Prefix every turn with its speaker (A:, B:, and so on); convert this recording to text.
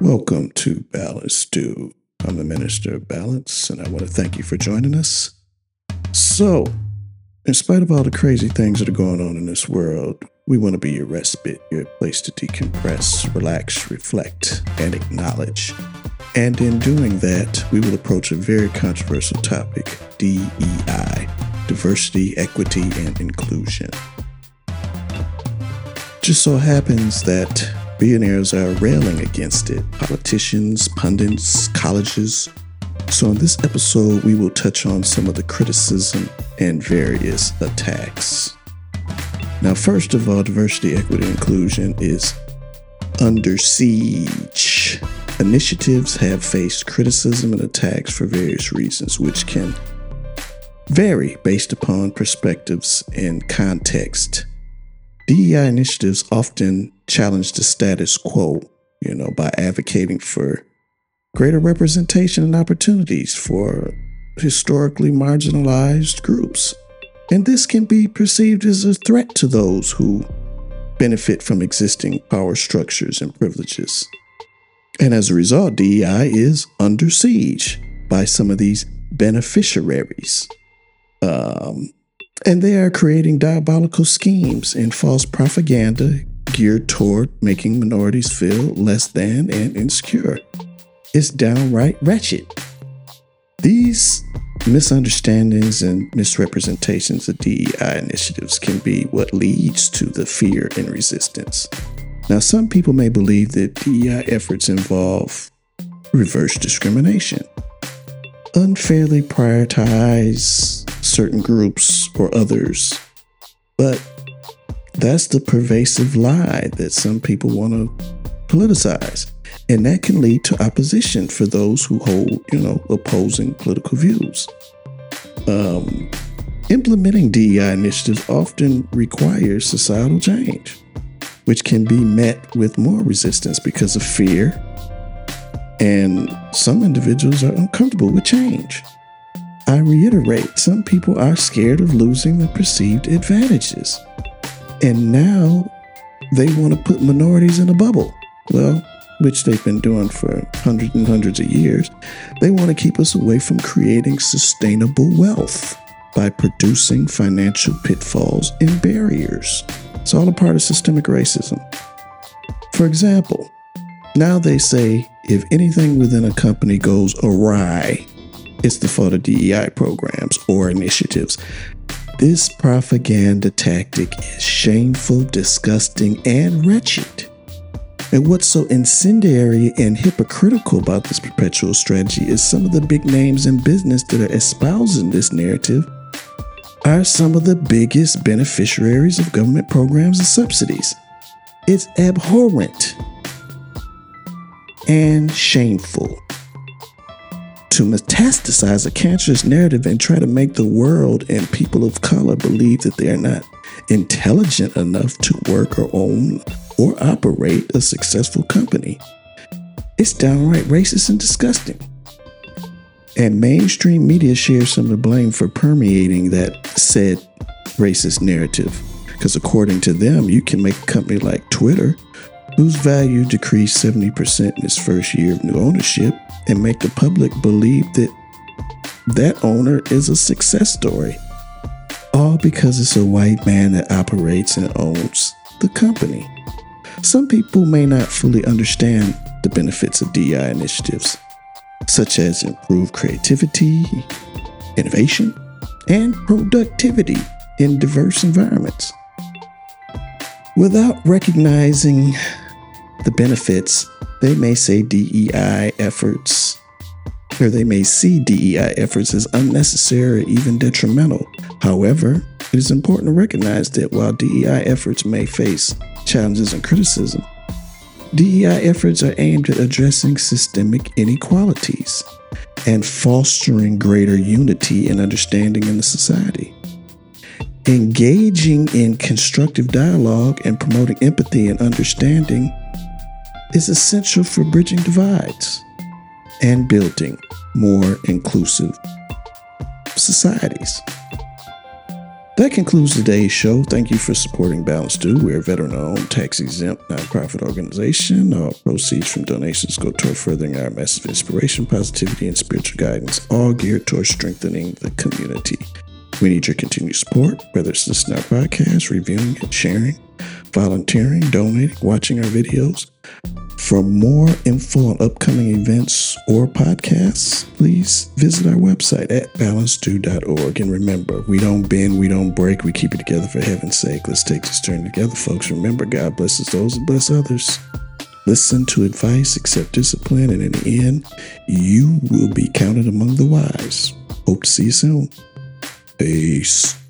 A: Welcome to Balance Stew. I'm the Minister of Balance, and I want to thank you for joining us. So, in spite of all the crazy things that are going on in this world, we want to be your respite, your place to decompress, relax, reflect, and acknowledge. And in doing that, we will approach a very controversial topic, DEI, diversity, equity, and inclusion. Just so happens that billionaires are railing against it. Politicians, pundits, colleges. So in this episode, we will touch on some of the criticism and various attacks. Now, first of all, diversity, equity, and inclusion is under siege. Initiatives have faced criticism and attacks for various reasons, which can vary based upon perspectives and context. DEI initiatives often challenge the status quo, by advocating for greater representation and opportunities for historically marginalized groups. And this can be perceived as a threat to those who benefit from existing power structures and privileges. And as a result, DEI is under siege by some of these beneficiaries. And they are creating diabolical schemes and false propaganda geared toward making minorities feel less than and insecure. It's downright wretched. These misunderstandings and misrepresentations of DEI initiatives can be what leads to the fear and resistance. Now, some people may believe that DEI efforts involve reverse discrimination, unfairly prioritize certain groups or others, but that's the pervasive lie that some people want to politicize, and that can lead to opposition for those who hold, opposing political views. Implementing DEI initiatives often requires societal change, which can be met with more resistance because of fear, and some individuals are uncomfortable with change. I reiterate, some people are scared of losing the perceived advantages. And now they want to put minorities in a bubble. Well, which they've been doing for hundreds and hundreds of years. They want to keep us away from creating sustainable wealth by producing financial pitfalls and barriers. It's all a part of systemic racism. For example, now they say if anything within a company goes awry, it's the fault of DEI programs or initiatives. This propaganda tactic is shameful, disgusting, and wretched. And what's so incendiary and hypocritical about this perpetual strategy is some of the big names in business that are espousing this narrative are some of the biggest beneficiaries of government programs and subsidies. It's abhorrent and shameful to metastasize a cancerous narrative and try to make the world and people of color believe that they are not intelligent enough to work or own or operate a successful company. It's downright racist and disgusting. And mainstream media shares some of the blame for permeating that said racist narrative. Because according to them, you can make a company like Twitter, whose value decreased 70% in its first year of new ownership, and make the public believe that that owner is a success story. All because it's a white man that operates and owns the company. Some people may not fully understand the benefits of DEI initiatives, such as improved creativity, innovation, and productivity in diverse environments. Without recognizing the benefits, they may say DEI efforts, or they may see DEI efforts as unnecessary or even detrimental. However, it is important to recognize that while DEI efforts may face challenges and criticism, DEI efforts are aimed at addressing systemic inequalities and fostering greater unity and understanding in the society. Engaging in constructive dialogue and promoting empathy and understanding is essential for bridging divides and building more inclusive societies. That concludes today's show. Thank you for supporting Balance Due. We're a veteran-owned, tax-exempt, nonprofit organization. All proceeds from donations go toward furthering our message of inspiration, positivity, and spiritual guidance, all geared towards strengthening the community. We need your continued support, whether it's listening to our podcast, reviewing and sharing, volunteering, donating, watching our videos. For more info on upcoming events or podcasts, please visit our website at balancedue.org. And remember, we don't bend, we don't break, we keep it together for heaven's sake. Let's take this journey together, folks. Remember, God blesses those that bless others. Listen to advice, accept discipline, and in the end, you will be counted among the wise. Hope to see you soon. Peace.